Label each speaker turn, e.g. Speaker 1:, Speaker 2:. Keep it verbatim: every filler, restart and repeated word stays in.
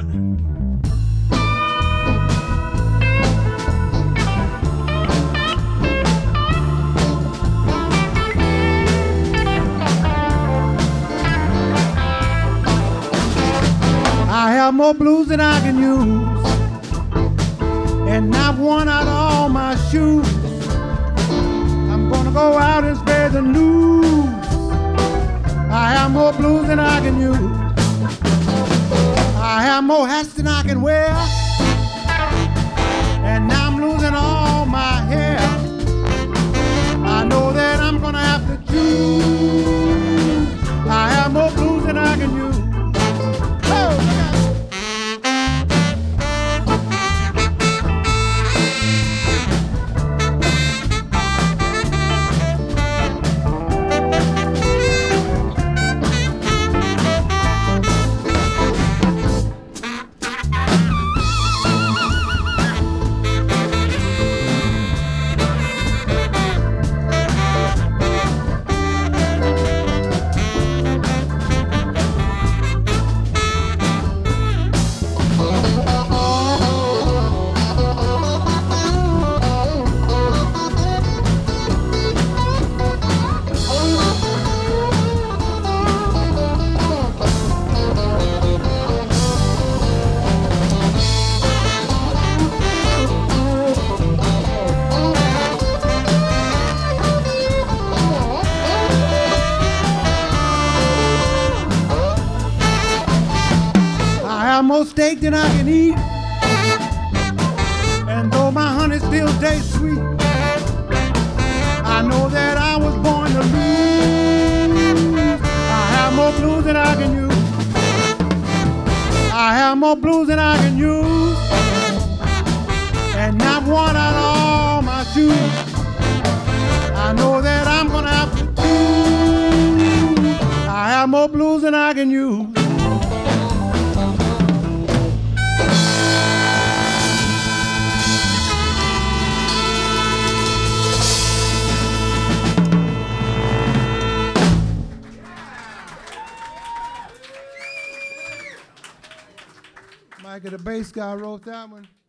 Speaker 1: on. I have more blues than I can use, and I've worn out all my shoes. I'm gonna go out and spread the news. I have more blues than I can use. I have more hats than I can wear, and I'm losing all my hair. I know that I'm gonna have to choose. I have more blues than I can use. I have more steak than I can eat, and though my honey still tastes sweet, I know that I was born to lose. I have more blues than I can use. I have more blues than I can use, and I've worn out all my shoes. I know that I'm gonna have to choose. I have more blues than I can use. Mike, the bass guy wrote that one.